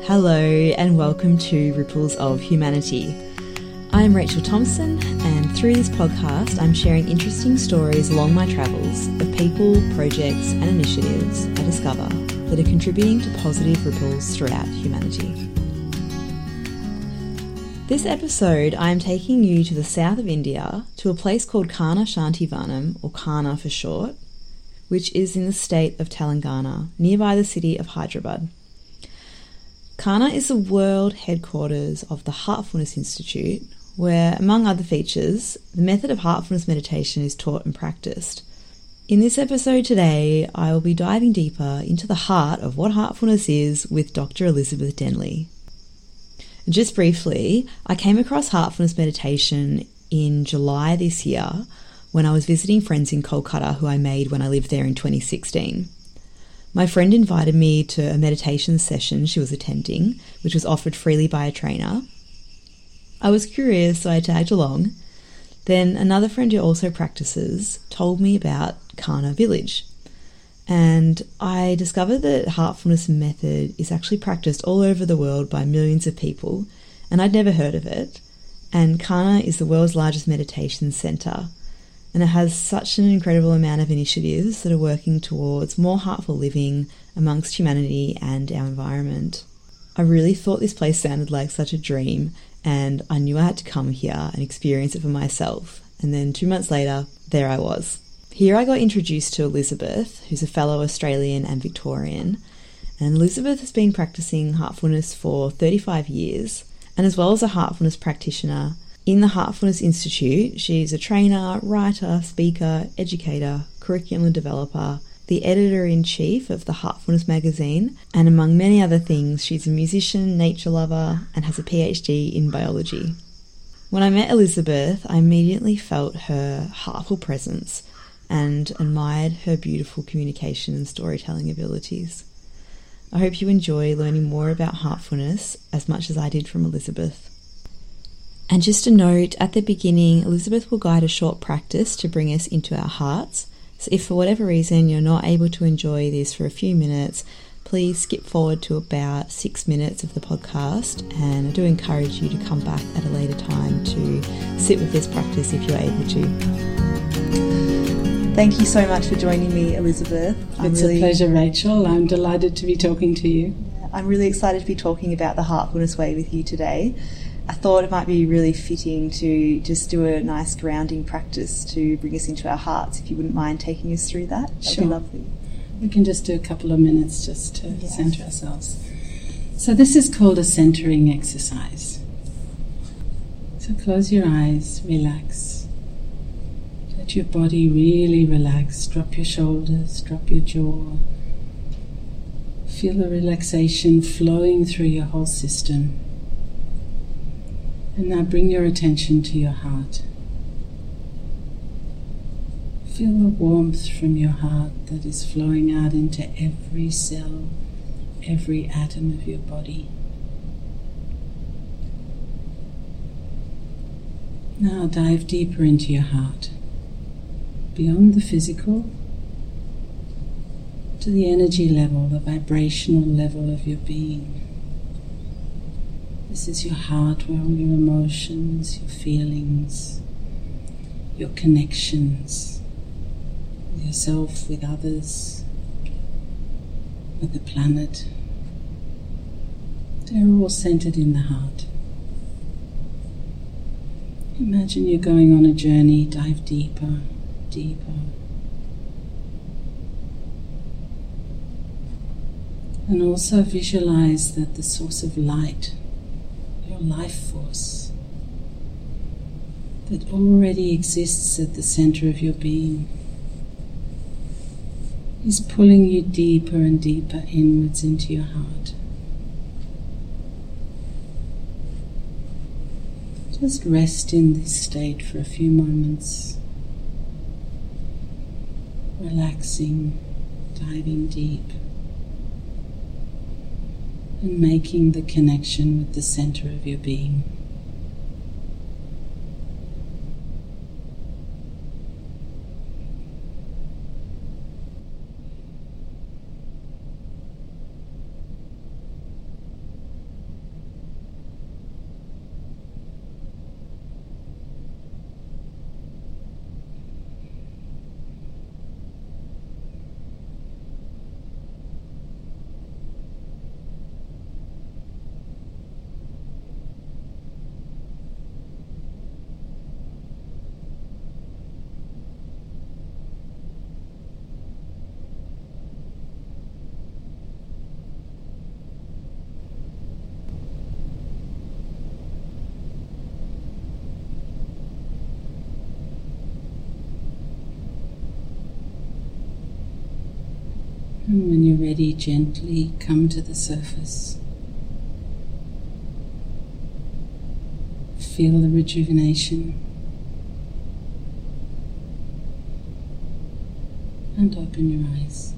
Hello and welcome to Ripples of Humanity. I'm Rachel Thompson, and through this podcast I'm sharing interesting stories along my travels of people, projects and initiatives I discover that are contributing to positive ripples throughout humanity. This episode I am taking you to the south of India to a place called Karna Shantivanam, or Karna for short, which is in the state of Telangana, nearby the city of Hyderabad. Karna is the world headquarters of the Heartfulness Institute, where, among other features, the method of heartfulness meditation is taught and practiced. In this episode today, I will be diving deeper into the heart of what heartfulness is with Dr. Elizabeth Denley. Just briefly, I came across heartfulness meditation in July this year when I was visiting friends in Kolkata who I made when I lived there in 2016. My friend invited me to a meditation session she was attending, which was offered freely by a trainer. I was curious, so I tagged along. Then another friend who also practices told me about Karna Village. And I discovered that heartfulness method is actually practiced all over the world by millions of people, and I'd never heard of it. And Karna is the world's largest meditation centre, and it has such an incredible amount of initiatives that are working towards more heartful living amongst humanity and our environment. I really thought this place sounded like such a dream, and I knew I had to come here and experience it for myself. And then 2 months later, there I was. Here I got introduced to Elizabeth, who's a fellow Australian and Victorian, and Elizabeth has been practicing heartfulness for 35 years, and as well as a heartfulness practitioner in the Heartfulness Institute, she's a trainer, writer, speaker, educator, curriculum developer, the editor-in-chief of the Heartfulness magazine, and among many other things, she's a musician, nature lover, and has a PhD in biology. When I met Elizabeth, I immediately felt her heartful presence and admired her beautiful communication and storytelling abilities. I hope you enjoy learning more about heartfulness as much as I did from Elizabeth. And just a note, at the beginning, Elizabeth will guide a short practice to bring us into our hearts. So if for whatever reason you're not able to enjoy this for a few minutes, please skip forward to about 6 minutes of the podcast, and I do encourage you to come back at a later time to sit with this practice if you're able to. Thank you so much for joining me, Elizabeth. It's a pleasure, Rachel. I'm delighted to be talking to you. I'm really excited to be talking about the Heartfulness Way with you today. I thought it might be really fitting to just do a nice grounding practice to bring us into our hearts, if you wouldn't mind taking us through that. That'd Sure. be lovely. We can just do a couple of minutes just to centre ourselves. So this is called a centering exercise. So close your eyes, relax. Let your body really relax. Drop your shoulders, drop your jaw. Feel the relaxation flowing through your whole system. And now bring your attention to your heart. Feel the warmth from your heart that is flowing out into every cell, every atom of your body. Now dive deeper into your heart, beyond the physical, to the energy level, the vibrational level of your being. This is your heart where all your emotions, your feelings, your connections with yourself, with others, with the planet, they're all centered in the heart. Imagine you're going on a journey, dive deeper, deeper. And also visualize that the source of light, your life force, that already exists at the center of your being, is pulling you deeper and deeper inwards into your heart. Just rest in this state for a few moments, relaxing, diving deep, and making the connection with the center of your being. And when you're ready, gently come to the surface. Feel the rejuvenation. And open your eyes.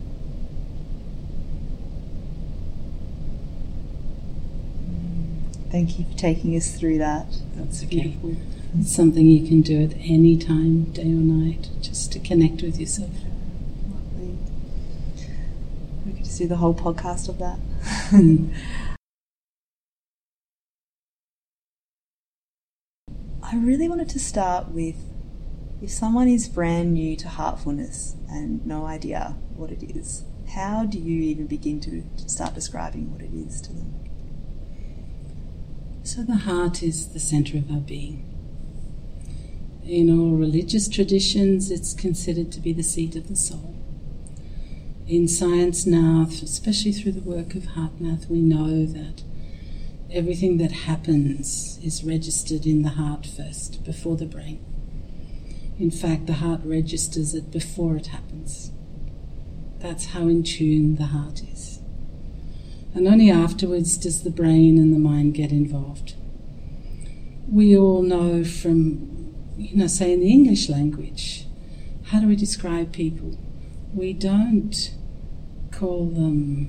Thank you for taking us through that. That's beautiful. It's something you can do at any time, day or night, just to connect with yourself. Lovely. We could just do the whole podcast of that. I really wanted to start with, if someone is brand new to heartfulness and no idea what it is, how do you even begin to start describing what it is to them? So the heart is the center of our being. In all religious traditions, it's considered to be the seat of the soul. In science now, especially through the work of HeartMath, we know that everything that happens is registered in the heart first, before the brain. In fact, the heart registers it before it happens. That's how in tune the heart is. And only afterwards does the brain and the mind get involved. We all know from, say in the English language, how do we describe people? We don't call them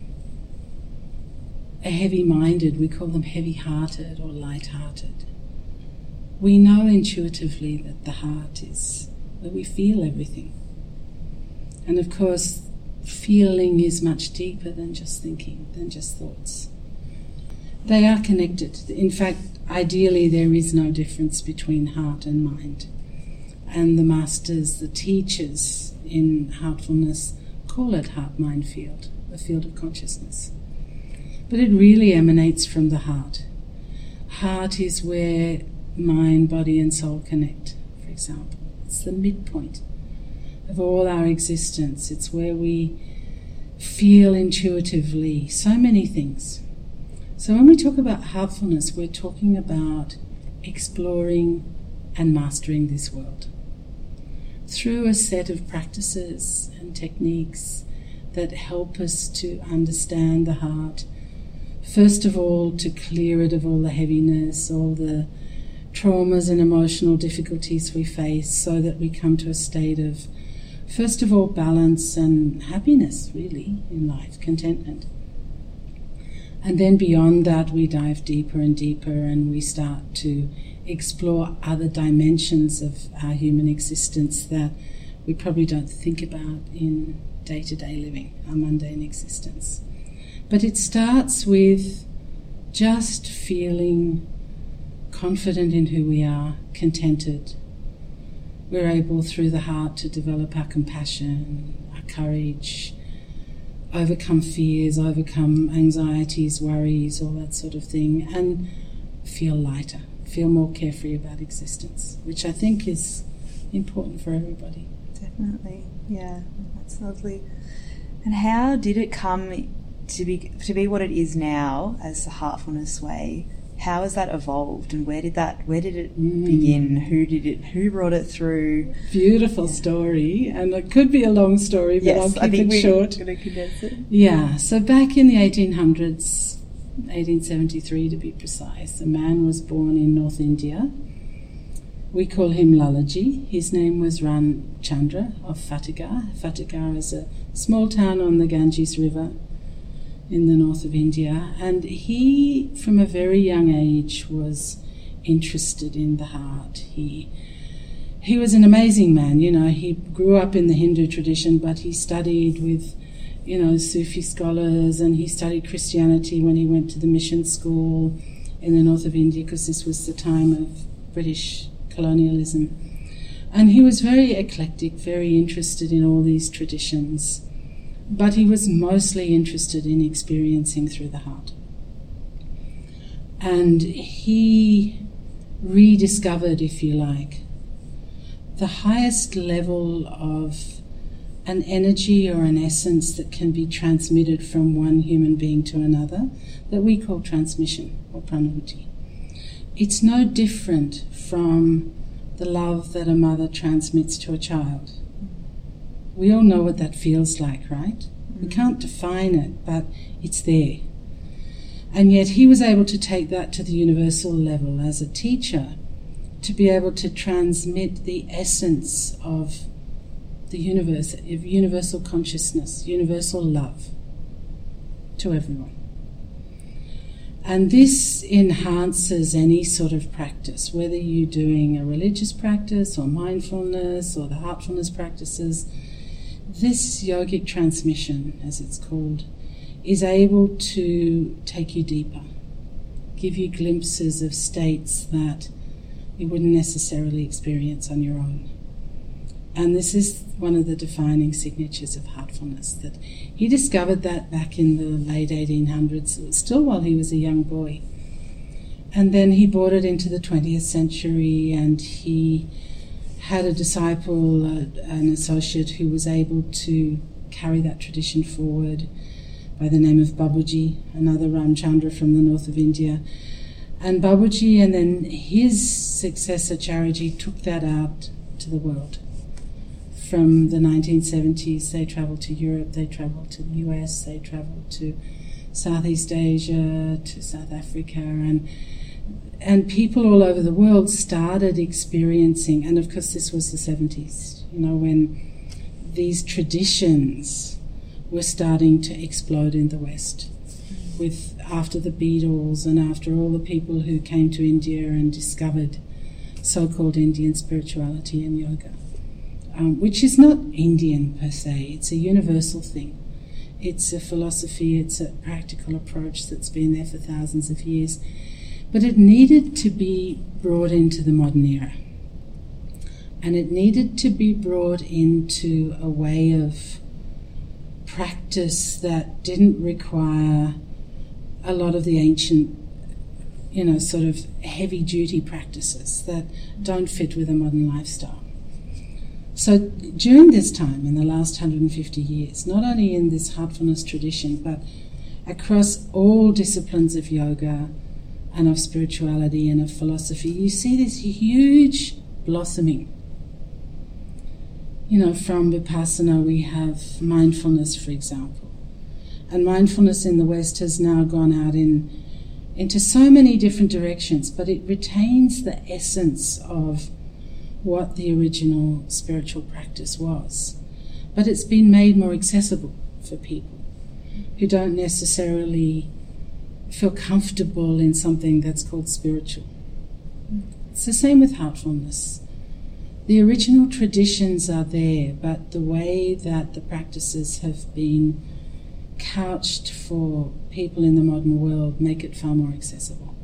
heavy-minded, we call them heavy-hearted or light-hearted. We know intuitively that the heart is where we feel everything. And of course, feeling is much deeper than just thinking, than just thoughts. They are connected. In fact, ideally there is no difference between heart and mind. And the masters, the teachers in heartfulness, call it heart-mind field, a field of consciousness. But it really emanates from the heart. Heart is where mind, body and soul connect, for example. It's the midpoint of all our existence. It's where we feel intuitively so many things. So when we talk about heartfulness, we're talking about exploring and mastering this world through a set of practices and techniques that help us to understand the heart. First of all, to clear it of all the heaviness, all the traumas and emotional difficulties we face, so that we come to a state of, first of all, balance and happiness, really, in life, contentment. And then beyond that, we dive deeper and deeper, and we start to explore other dimensions of our human existence that we probably don't think about in day-to-day living, our mundane existence. But it starts with just feeling confident in who we are, contented. We're able through the heart to develop our compassion, our courage, overcome fears, overcome anxieties, worries, all that sort of thing, and feel lighter, feel more carefree about existence, which I think is important for everybody. Definitely, yeah, that's lovely. And how did it come to be what it is now as the Heartfulness Way? How has that evolved, and where did it begin? Who brought it through? Beautiful story, and it could be a long story, but yes, I'll keep it short. Going to condense it. Yeah, so back in the 1800s, 1873 to be precise, a man was born in North India. We call him Lalaji. His name was Ran Chandra of Fatehgarh. Fatehgarh is a small town on the Ganges River in the north of India, and he, from a very young age, was interested in the heart. He was an amazing man, he grew up in the Hindu tradition, but he studied with, Sufi scholars, and he studied Christianity when he went to the mission school in the north of India, because this was the time of British colonialism. And he was very eclectic, very interested in all these traditions. But he was mostly interested in experiencing through the heart. And he rediscovered, if you like, the highest level of an energy or an essence that can be transmitted from one human being to another, that we call transmission or pranavati. It's no different from the love that a mother transmits to a child. We all know what that feels like, right? We can't define it, but it's there. And yet he was able to take that to the universal level as a teacher, to be able to transmit the essence of the universe, of universal consciousness, universal love to everyone. And this enhances any sort of practice, whether you're doing a religious practice or mindfulness or the heartfulness practices. This yogic transmission, as it's called, is able to take you deeper, give you glimpses of states that you wouldn't necessarily experience on your own. And this is one of the defining signatures of heartfulness, that he discovered that back in the late 1800s, still while he was a young boy. And then he brought it into the 20th century, and he had a disciple, an associate, who was able to carry that tradition forward by the name of Babuji, another Ramchandra from the north of India. And Babuji and then his successor Charaji took that out to the world. From the 1970s, they travelled to Europe, they travelled to the US, they travelled to Southeast Asia, to South Africa, and people all over the world started experiencing, and of course this was the 70s, when these traditions were starting to explode in the West, with after the Beatles and after all the people who came to India and discovered so-called Indian spirituality and yoga, which is not Indian per se, it's a universal thing. It's a philosophy, it's a practical approach that's been there for thousands of years, but it needed to be brought into the modern era. And it needed to be brought into a way of practice that didn't require a lot of the ancient, sort of heavy-duty practices that don't fit with a modern lifestyle. So during this time, in the last 150 years, not only in this heartfulness tradition, but across all disciplines of yoga and of spirituality and of philosophy, you see this huge blossoming. From Vipassana we have mindfulness, for example. And mindfulness in the West has now gone out into so many different directions, but it retains the essence of what the original spiritual practice was. But it's been made more accessible for people who don't necessarily feel comfortable in something that's called spiritual. It's the same with heartfulness. The original traditions are there, but the way that the practices have been couched for people in the modern world make it far more accessible.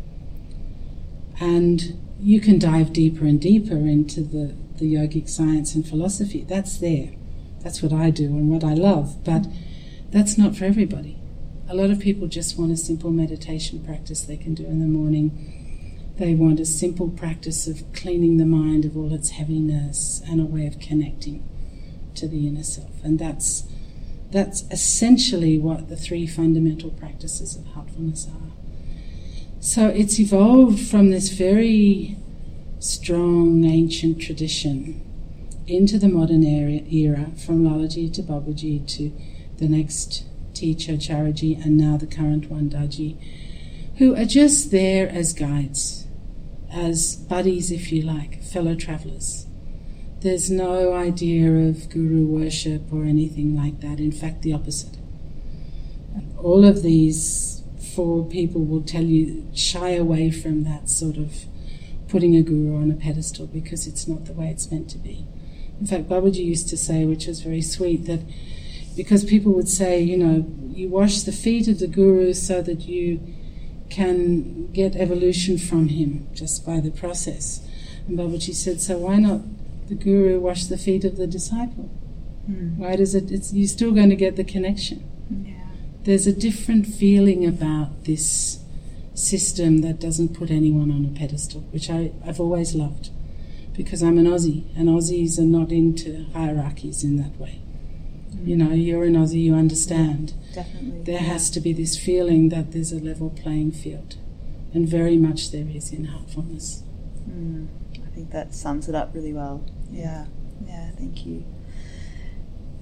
And you can dive deeper and deeper into the yogic science and philosophy. That's there. That's what I do and what I love, but that's not for everybody. A lot of people just want a simple meditation practice they can do in the morning. They want a simple practice of cleaning the mind of all its heaviness and a way of connecting to the inner self. And that's essentially what the three fundamental practices of heartfulness are. So it's evolved from this very strong ancient tradition into the modern era, from Lalaji to Babuji to the next teacher, Charaji, and now the current one, Daji, who are just there as guides, as buddies, if you like, fellow travellers. There's no idea of guru worship or anything like that. In fact, the opposite. All of these four people will tell you, shy away from that sort of putting a guru on a pedestal, because it's not the way it's meant to be. In fact, Babaji used to say, which was very sweet, that because people would say, you wash the feet of the guru so that you can get evolution from him just by the process. And Babaji said, so why not the guru wash the feet of the disciple? Why does you're still going to get the connection. Yeah. There's a different feeling about this system that doesn't put anyone on a pedestal, which I've always loved, because I'm an Aussie, and Aussies are not into hierarchies in that way. You're an Aussie, you understand. Definitely. There has to be this feeling that there's a level playing field, and very much there is in heartfulness. I think that sums it up really well. Yeah, thank you.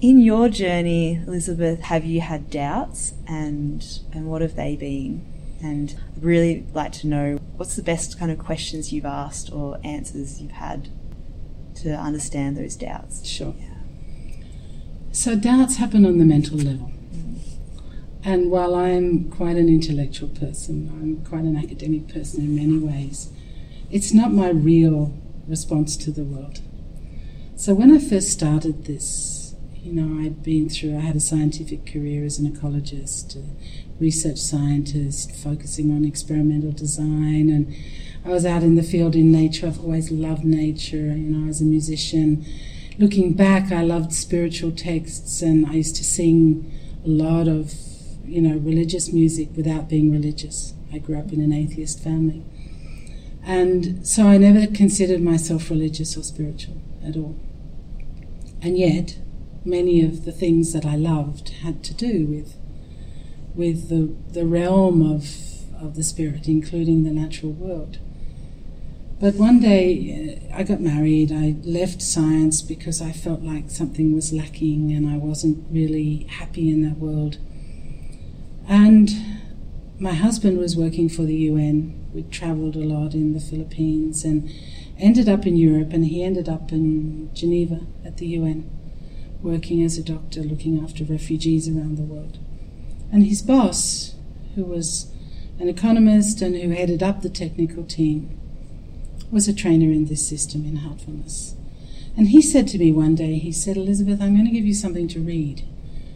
In your journey, Elizabeth, have you had doubts, and what have they been? And I'd really like to know what's the best kind of questions you've asked or answers you've had to understand those doubts. Sure. Yeah. So doubts happen on the mental level. And while I'm quite an intellectual person, I'm quite an academic person in many ways, it's not my real response to the world. So when I first started this, I had a scientific career as an ecologist, a research scientist, focusing on experimental design, and I was out in the field in nature. I've always loved nature, as a musician. Looking back, I loved spiritual texts, and I used to sing a lot of, religious music without being religious. I grew up in an atheist family. And so I never considered myself religious or spiritual at all. And yet, many of the things that I loved had to do with the realm of the spirit, including the natural world. But one day I got married. I left science because I felt like something was lacking and I wasn't really happy in that world. And my husband was working for the UN. We travelled a lot in the Philippines and ended up in Europe, and he ended up in Geneva at the UN, working as a doctor looking after refugees around the world. And his boss, who was an economist and who headed up the technical team, was a trainer in this system in heartfulness. And he said to me one day, he said, "Elizabeth, I'm going to give you something to read.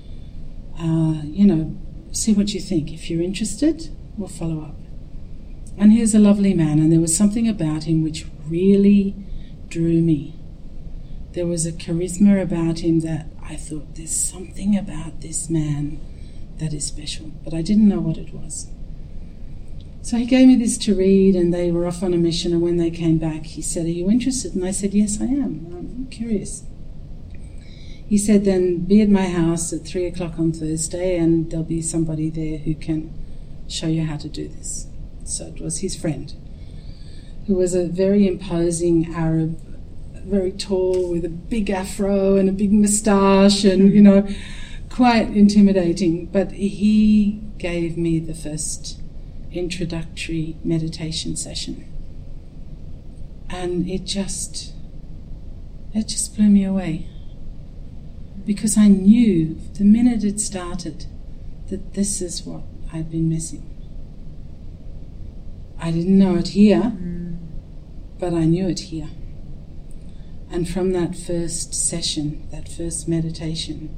See what you think. If you're interested, we'll follow up." And he was a lovely man, and there was something about him which really drew me. There was a charisma about him that I thought, there's something about this man that is special, but I didn't know what it was. So he gave me this to read, and they were off on a mission, and when they came back, he said, "Are you interested?" And I said, "Yes, I am. I'm curious." He said, "Then be at my house at 3 o'clock on Thursday, and there'll be somebody there who can show you how to do this." So it was his friend, who was a very imposing Arab, very tall, with a big afro and a big moustache, and, quite intimidating. But he gave me the first introductory meditation session. And it just blew me away. Because I knew the minute it started that this is what I'd been missing. I didn't know it here, but I knew it here. And from that first session, that first meditation,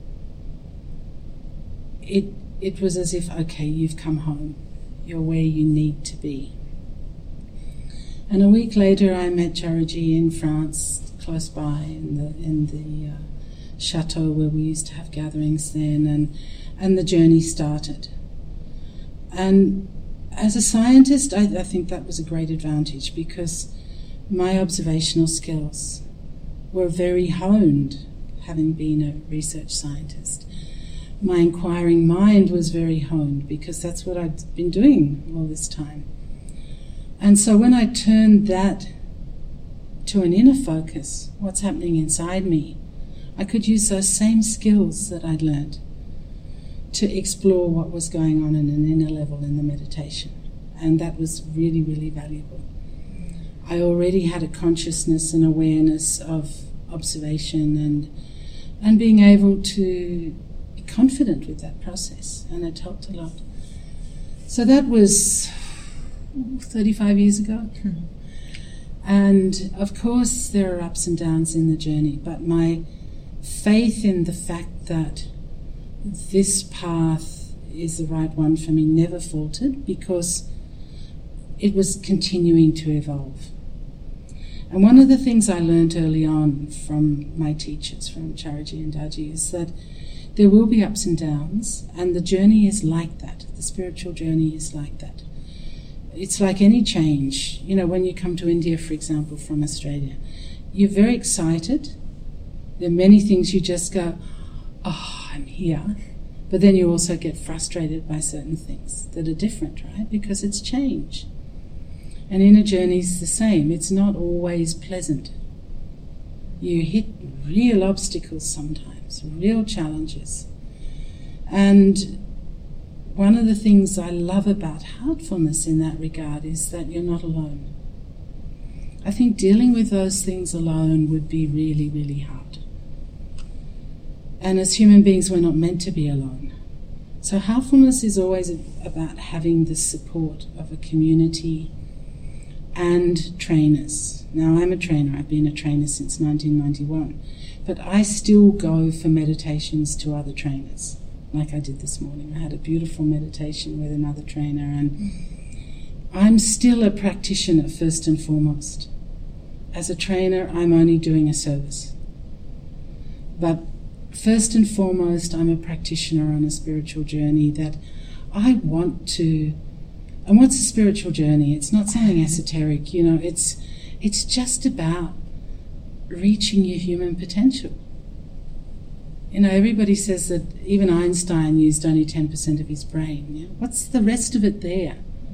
it was as if, okay, you've come home. You're where you need to be. And a week later, I met Charaji in France, close by, in the chateau where we used to have gatherings then, and the journey started. And as a scientist, I think that was a great advantage, because my observational skills were very honed, having been a research scientist. My inquiring mind was very honed, because that's what I'd been doing all this time. And so when I turned that to an inner focus, what's happening inside me, I could use those same skills that I'd learned to explore what was going on in an inner level in the meditation. And that was really, really valuable. I already had a consciousness and awareness of observation and being able to be confident with that process, and it helped a lot. So that was 35 years ago. And of course there are ups and downs in the journey, but my faith in the fact that this path is the right one for me never faltered, because it was continuing to evolve. And one of the things I learned early on from my teachers, from Charaji and Daji, is that there will be ups and downs, and the journey is like that. The spiritual journey is like that. It's like any change. When you come to India, for example, from Australia, you're very excited. There are many things you just go, "Oh, I'm here." But then you also get frustrated by certain things that are different, right? Because it's change. And inner journey is the same. It's not always pleasant. You hit real obstacles sometimes. some real challenges. And one of the things I love about Heartfulness in that regard is that you're not alone. I think dealing with those things alone would be really, really hard. And as human beings, we're not meant to be alone. So Heartfulness is always about having the support of a community and trainers. Now, I'm a trainer. I've been a trainer since 1991. But I still go for meditations to other trainers, like I did this morning. I had a beautiful meditation with another trainer, and I'm still a practitioner first and foremost. As a trainer, I'm only doing a service. But first and foremost, I'm a practitioner on a spiritual journey that I want to. And what's a spiritual journey? It's not something esoteric, you know, it's just about reaching your human potential. You know, everybody says that even Einstein used only 10% of his brain. You know, what's the rest of it there?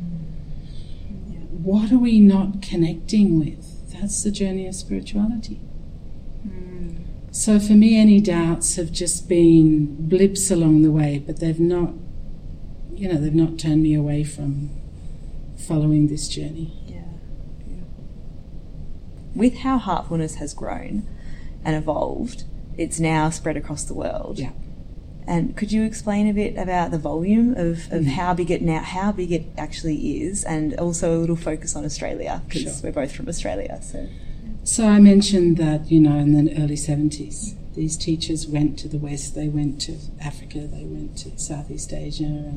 What are we not connecting with? That's the journey of spirituality. So for me, any doubts have just been blips along the way, but they've not turned me away from following this journey. Yeah, beautiful. With how Heartfulness has grown and evolved, it's now spread across the world. Yeah. And could you explain a bit about the volume of how big it actually is, and also a little focus on Australia, because we're both from Australia. So I mentioned that, you know, in the early 70s, these teachers went to the West, they went to Africa, they went to Southeast Asia,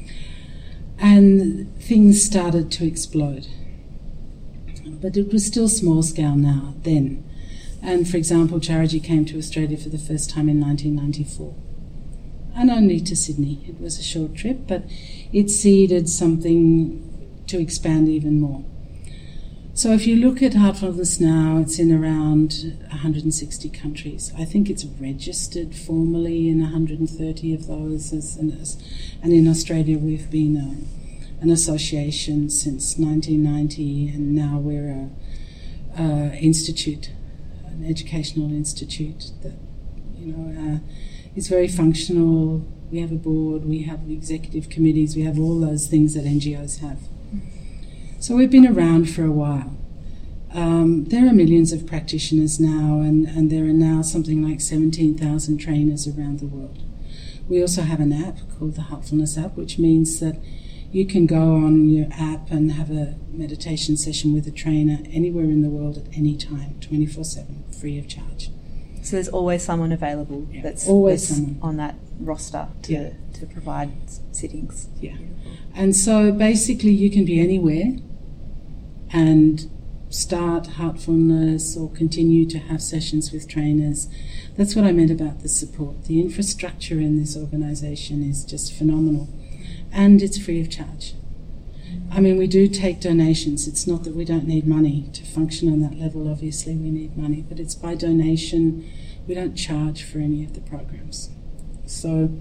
and things started to explode. But it was still small scale then. And for example, Charaji came to Australia for the first time in 1994. And only to Sydney. It was a short trip, but it seeded something to expand even more. So if you look at Heartfulness now, it's in around 160 countries. I think it's registered formally in 130 of those. And in Australia, we've been an association since 1990, and now we're an institute, an educational institute that, you know, is very functional. We have a board, we have executive committees, we have all those things that NGOs have. So we've been around for a while. There are millions of practitioners now, and there are now something like 17,000 trainers around the world. We also have an app called the Heartfulness app, which means that you can go on your app and have a meditation session with a trainer anywhere in the world at any time, 24/7, free of charge. So there's always someone available that's someone on that roster to provide sittings. Yeah. And so basically you can be anywhere and start Heartfulness or continue to have sessions with trainers. That's what I meant about the support. The infrastructure in this organisation is just phenomenal. And it's free of charge. I mean, we do take donations. It's not that we don't need money to function on that level. Obviously, we need money, but it's by donation. We don't charge for any of the programs. So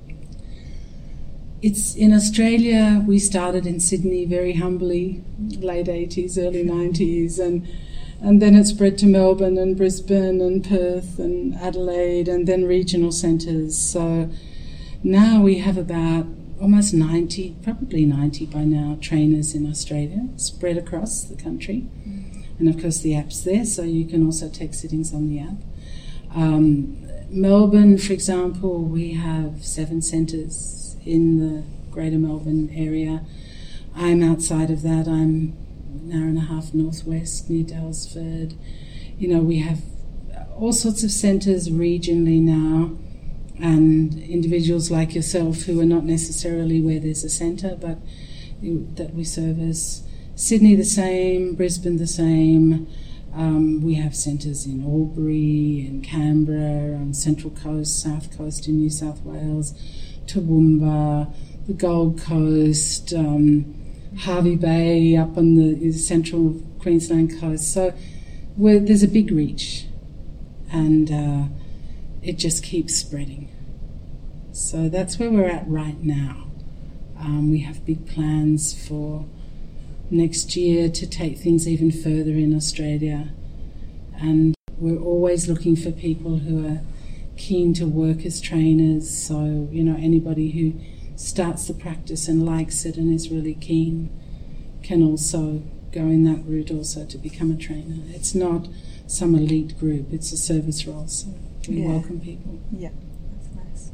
it's in Australia. We started in Sydney very humbly, late 80s, early 90s, and then it spread to Melbourne and Brisbane and Perth and Adelaide, and then regional centres. So now we have about almost 90, probably 90 by now, trainers in Australia, spread across the country. And of course the app's there, so you can also take sittings on the app. Melbourne, for example, we have 7 centres in the Greater Melbourne area. I'm outside of that. I'm an hour and a half northwest near Dalesford. You know, we have all sorts of centres regionally now, and individuals like yourself who are not necessarily where there's a centre, but that we service. Sydney the same, Brisbane the same. We have centres in Albury, in Canberra, on Central Coast, South Coast in New South Wales, Toowoomba, the Gold Coast, Hervey Bay up on the central Queensland coast. So there's a big reach, and it just keeps spreading. So that's where we're at right now. We have big plans for next year to take things even further in Australia, and we're always looking for people who are keen to work as trainers. So, anybody who starts the practice and likes it and is really keen can also go in that route also to become a trainer. It's not some elite group, it's a service role, so we welcome people. Yeah, that's nice.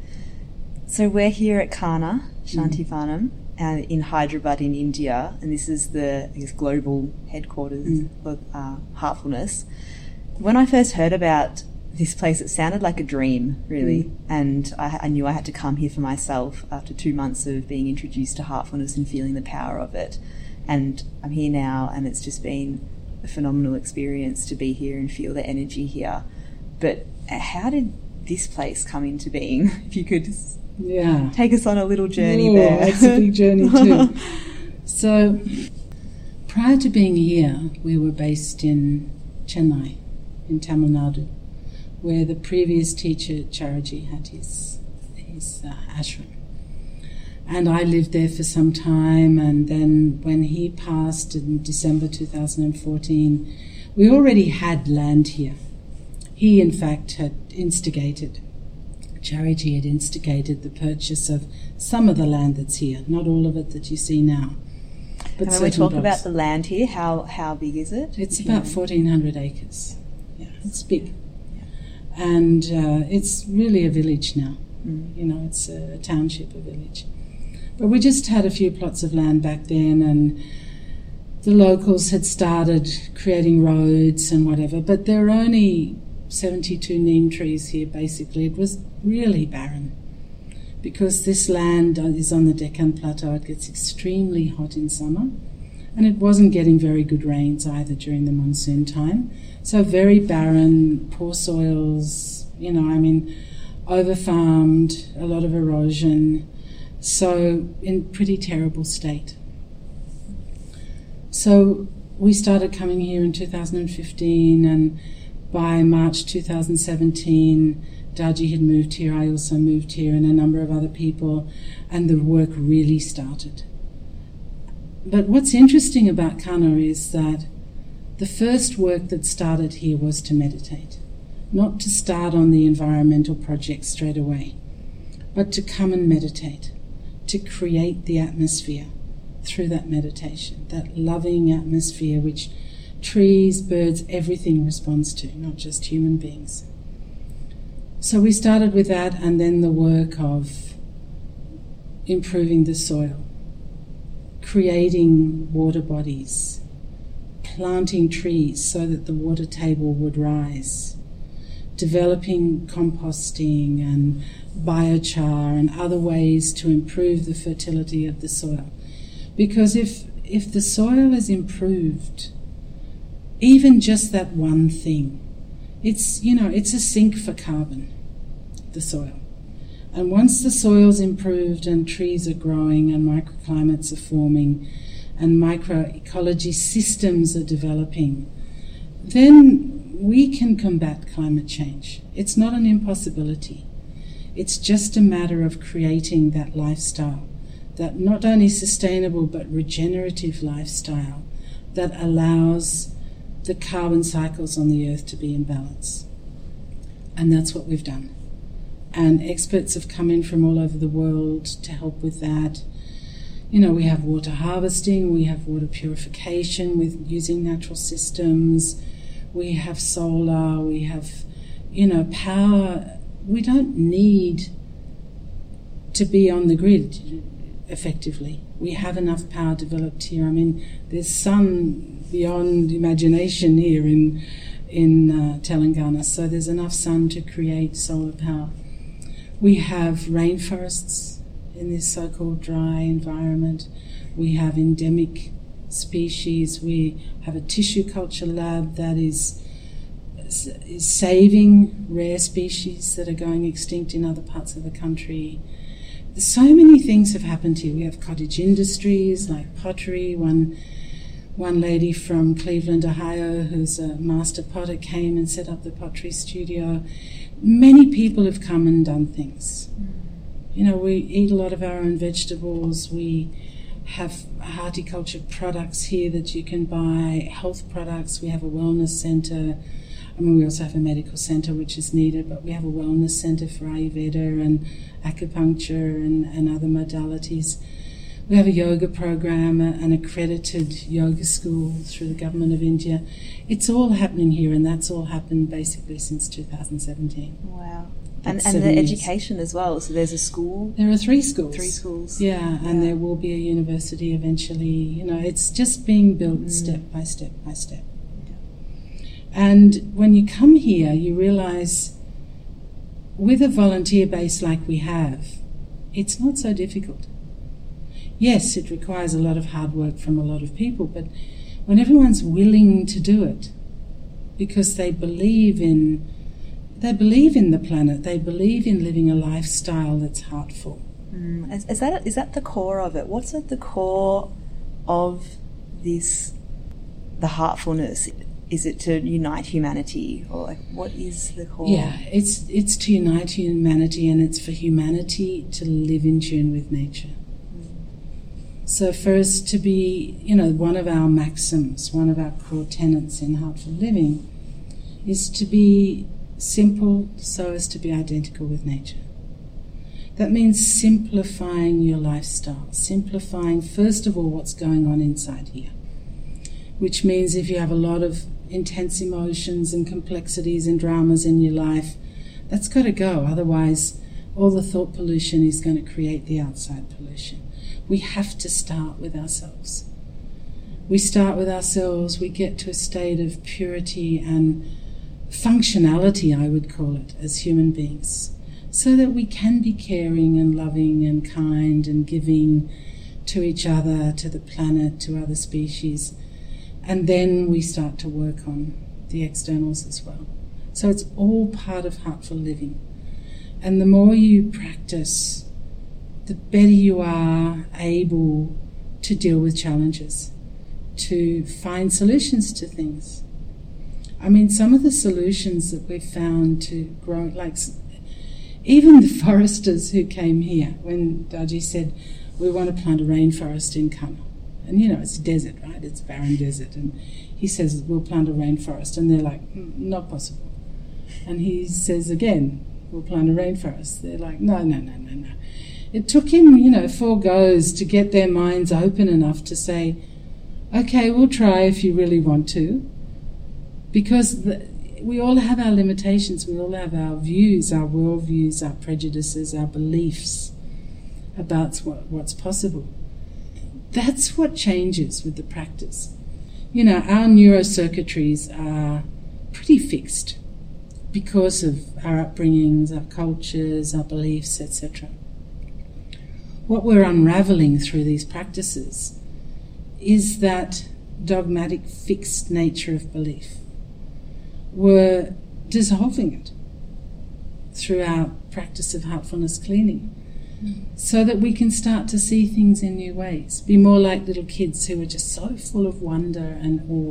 So we're here at Karna Shantivanam in Hyderabad in India, and this is the global headquarters of Heartfulness. When I first heard about this place, it sounded like a dream, really, and I knew I had to come here for myself after 2 months of being introduced to Heartfulness and feeling the power of it. And I'm here now, and it's just been a phenomenal experience to be here and feel the energy here. But how did this place come into being? If you could just take us on a little journey there. It's a big journey too. So prior to being here, we were based in Chennai, in Tamil Nadu, where the previous teacher, Charaji, had his ashram. And I lived there for some time, and then when he passed in December 2014, we already had land here. He, in fact, had instigated, Charaji had instigated the purchase of some of the land that's here, not all of it that you see now. But and when we talk about the land here, how big is it? It's about 1,400 acres. Yeah, it's big. Yeah. And it's really a village now. It's a township, a village. But we just had a few plots of land back then, and the locals had started creating roads and whatever, but there are only 72 neem trees here, basically. It was really barren because this land is on the Deccan Plateau. It gets extremely hot in summer, and it wasn't getting very good rains either during the monsoon time. So very barren, poor soils, over-farmed, a lot of erosion. So in pretty terrible state. So we started coming here in 2015, and by March 2017, Daji had moved here, I also moved here, and a number of other people, and the work really started. But what's interesting about Karna is that the first work that started here was to meditate, not to start on the environmental project straight away, but to come and meditate, to create the atmosphere through that meditation, that loving atmosphere which trees, birds, everything responds to, not just human beings. So we started with that, and then the work of improving the soil, creating water bodies, planting trees so that the water table would rise, developing composting and biochar and other ways to improve the fertility of the soil. Because if the soil is improved, even just that one thing, it's a sink for carbon, the soil. And once the soil's improved and trees are growing and microclimates are forming and microecology systems are developing, then we can combat climate change. It's not an impossibility. It's just a matter of creating that lifestyle, that not only sustainable but regenerative lifestyle that allows the carbon cycles on the earth to be in balance. And that's what we've done. And experts have come in from all over the world to help with that. We have water harvesting, we have water purification with using natural systems, we have solar, we have, power. We don't need to be on the grid effectively. We have enough power developed here. I mean, there's sun beyond imagination here in Telangana, so there's enough sun to create solar power. We have rainforests in this so-called dry environment. We have endemic species. We have a tissue culture lab that is saving rare species that are going extinct in other parts of the country. So many things have happened here. We have cottage industries like pottery. One lady from Cleveland, Ohio, who's a master potter, came and set up the pottery studio. Many people have come and done things. We eat a lot of our own vegetables. We have horticulture products here that you can buy, health products. We have a wellness centre. I mean, we also have a medical centre which is needed, but we have a wellness centre for Ayurveda and acupuncture and other modalities. We have a yoga program, an accredited yoga school through the Government of India. It's all happening here, and that's all happened basically since 2017. Wow. And the education as well. So there's a school. There are 3 schools. 3 schools. Yeah, and there will be a university eventually. You know, it's just being built step by step by step. Yeah. And when you come here, you realise with a volunteer base like we have, it's not so difficult. Yes, it requires a lot of hard work from a lot of people, but when everyone's willing to do it because they believe in the planet, they believe in living a lifestyle that's heartful. Is that the core of it? What's at the core of this, the heartfulness? Is it to unite humanity, or like what is the core? Yeah, it's to unite humanity, and it's for humanity to live in tune with nature. So for us to be, you know, one of our maxims, one of our core tenets in Heartful Living is to be simple so as to be identical with nature. That means simplifying your lifestyle, simplifying first of all what's going on inside here, which means if you have a lot of intense emotions and complexities and dramas in your life, that's got to go. Otherwise, all the thought pollution is going to create the outside pollution. We have to start with ourselves. We start with ourselves, we get to a state of purity and functionality, I would call it, as human beings, so that we can be caring and loving and kind and giving to each other, to the planet, to other species. And then we start to work on the externals as well. So it's all part of Heartful Living. And the more you practice, the better you are able to deal with challenges, to find solutions to things. I mean, some of the solutions that we've found to grow, like even the foresters who came here, when Daji said, we want to plant a rainforest in Kanha. And, you know, it's desert, right? It's barren desert. And he says, we'll plant a rainforest. And they're like, not possible. And he says again, we'll plant a rainforest. They're like, no. It took him, you know, 4 goes to get their minds open enough to say, okay, we'll try if you really want to. Because we all have our limitations, we all have our views, our worldviews, our prejudices, our beliefs about what's possible. That's what changes with the practice. You know, our neurocircuitries are pretty fixed because of our upbringings, our cultures, our beliefs, etc. What we're unravelling through these practices is that dogmatic, fixed nature of belief. We're dissolving it through our practice of heartfulness cleaning, so that we can start to see things in new ways, be more like little kids who are just so full of wonder and awe.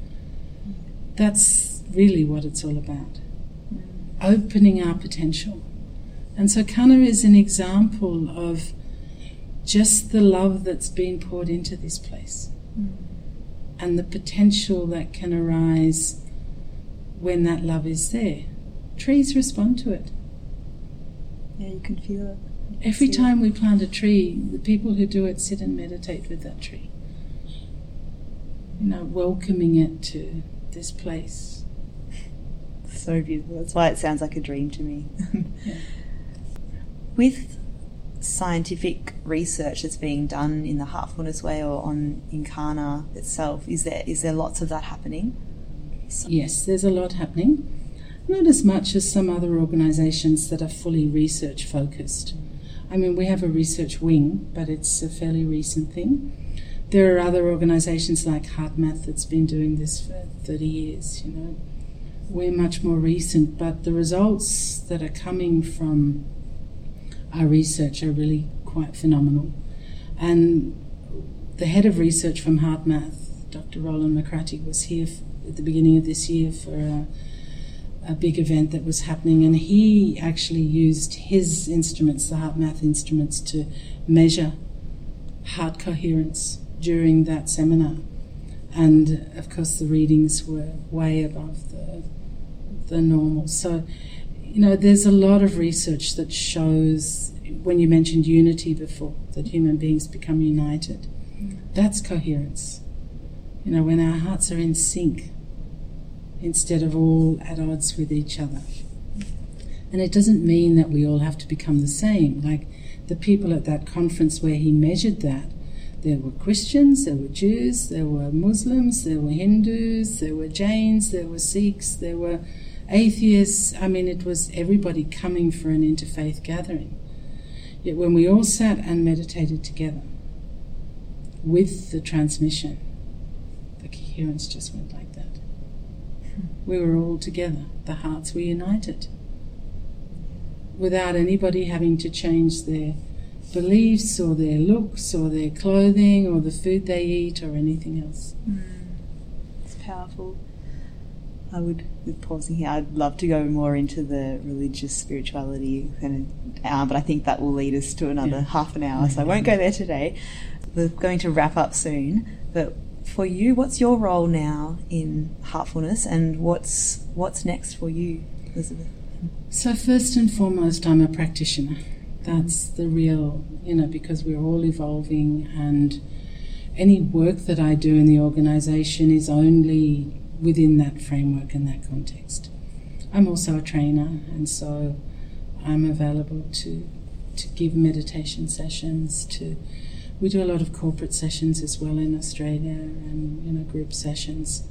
That's really what it's all about, opening our potential. And so Kanha is an example of just the love that's been poured into this place and the potential that can arise when that love is there. Trees respond to it. Yeah, you can feel it. Every time we plant a tree, the people who do it sit and meditate with that tree. You know, welcoming it to this place. So beautiful. That's why it sounds like a dream to me. Yeah. With scientific research that's being done in the Heartfulness Way or in Kanha itself, is there lots of that happening? Yes, there's a lot happening. Not as much as some other organisations that are fully research focused. I mean, we have a research wing, but it's a fairly recent thing. There are other organisations like HeartMath that's been doing this for 30 years, you know. We're much more recent, but the results that are coming from our research are really quite phenomenal. And the head of research from HeartMath, Dr. Roland McCratty, was here at the beginning of this year for a big event that was happening, and he actually used his instruments, the HeartMath instruments, to measure heart coherence during that seminar. And of course the readings were way above the normal. So, there's a lot of research that shows, when you mentioned unity before, that human beings become united. That's coherence. When our hearts are in sync instead of all at odds with each other. And it doesn't mean that we all have to become the same. Like the people at that conference where he measured that, there were Christians, there were Jews, there were Muslims, there were Hindus, there were Jains, there were Sikhs, there were atheists. I mean, it was everybody coming for an interfaith gathering. Yet when we all sat and meditated together with the transmission, the coherence just went like that. We were all together. The hearts were united. Without anybody having to change their beliefs or their looks or their clothing or the food they eat or anything else. It's powerful. I would, with pausing here, I'd love to go more into the religious spirituality, but I think that will lead us to another half an hour, so I won't go there today. We're going to wrap up soon, but for you, what's your role now in Heartfulness, and what's next for you, Elizabeth? So first and foremost, I'm a practitioner. That's the real, because we're all evolving, and any work that I do in the organisation is only within that framework and that context. I'm also a trainer, and so I'm available to give meditation sessions. We do a lot of corporate sessions as well in Australia, and group sessions.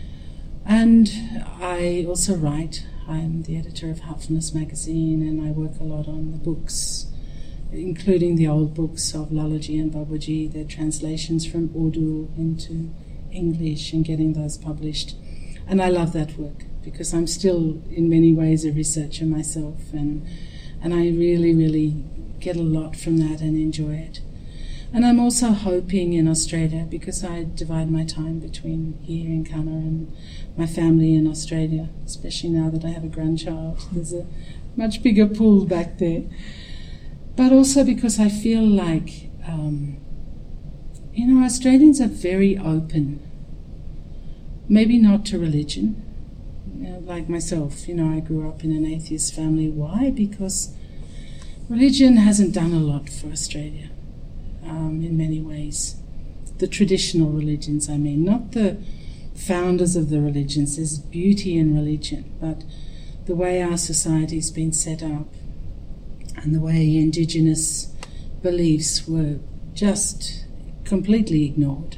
And I also write. I'm the editor of Heartfulness magazine, and I work a lot on the books, including the old books of Lalaji and Babaji, their translations from Urdu into English, and getting those published. And I love that work because I'm still in many ways a researcher myself, and I really, really get a lot from that and enjoy it. And I'm also hoping in Australia, because I divide my time between here in Kanna and my family in Australia, especially now that I have a grandchild. There's a much bigger pull back there. But also because I feel like, Australians are very open. Maybe not to religion. Like myself, I grew up in an atheist family. Why? Because religion hasn't done a lot for Australia. In many ways. The traditional religions, I mean, not the founders of the religions. There's beauty in religion, but the way our society's been set up and the way Indigenous beliefs were just completely ignored.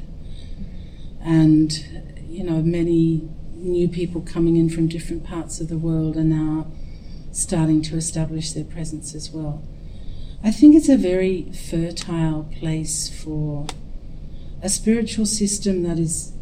And, many new people coming in from different parts of the world are now starting to establish their presence as well. I think it's a very fertile place for a spiritual system that is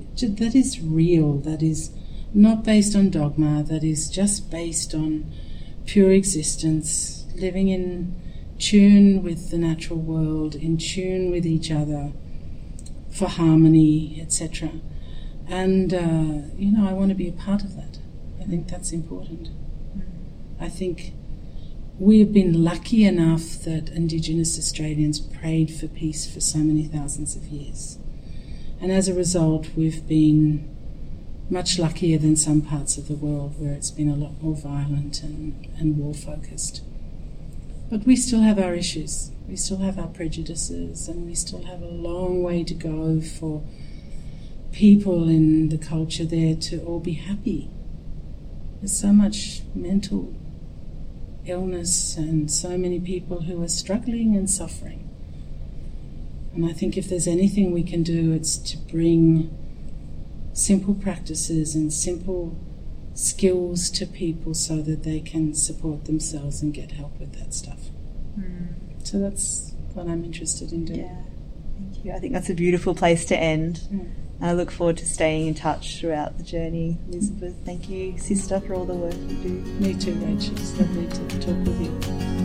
real, that is not based on dogma, that is just based on pure existence, living in tune with the natural world, in tune with each other, for harmony, etc. And, I want to be a part of that. I think that's important. I think we have been lucky enough that Indigenous Australians prayed for peace for so many thousands of years. And as a result, we've been much luckier than some parts of the world where it's been a lot more violent and war-focused. But we still have our issues. We still have our prejudices, and we still have a long way to go for people in the culture there to all be happy. There's so much mental illness and so many people who are struggling and suffering. And I think if there's anything we can do, it's to bring simple practices and simple skills to people so that they can support themselves and get help with that stuff. So that's what I'm interested in doing. Yeah, thank you. I think that's a beautiful place to end. And I look forward to staying in touch throughout the journey. Elizabeth, thank you, sister, for all the work you do. Me too, Rachel. It's lovely to talk with you.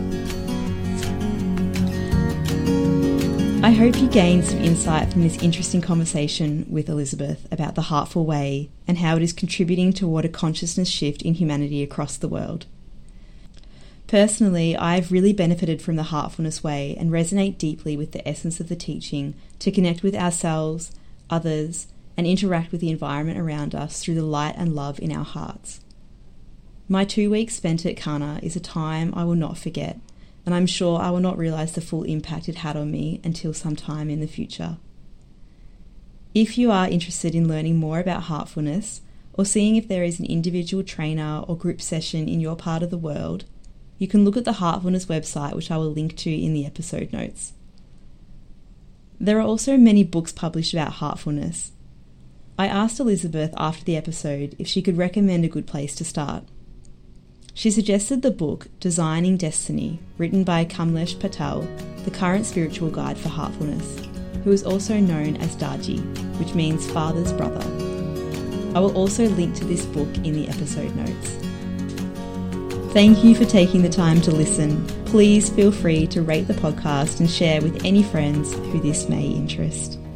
I hope you gained some insight from this interesting conversation with Elizabeth about the Heartful Way and how it is contributing toward a consciousness shift in humanity across the world. Personally, I've really benefited from the Heartfulness Way and resonate deeply with the essence of the teaching to connect with ourselves, others, and interact with the environment around us through the light and love in our hearts. My 2 weeks spent at Kana is a time I will not forget, and I'm sure I will not realise the full impact it had on me until some time in the future. If you are interested in learning more about heartfulness, or seeing if there is an individual trainer or group session in your part of the world, you can look at the Heartfulness website, which I will link to in the episode notes. There are also many books published about heartfulness. I asked Elizabeth after the episode if she could recommend a good place to start. She suggested the book Designing Destiny, written by Kamlesh Patel, the current spiritual guide for heartfulness, who is also known as Daji, which means father's brother. I will also link to this book in the episode notes. Thank you for taking the time to listen. Please feel free to rate the podcast and share with any friends who this may interest.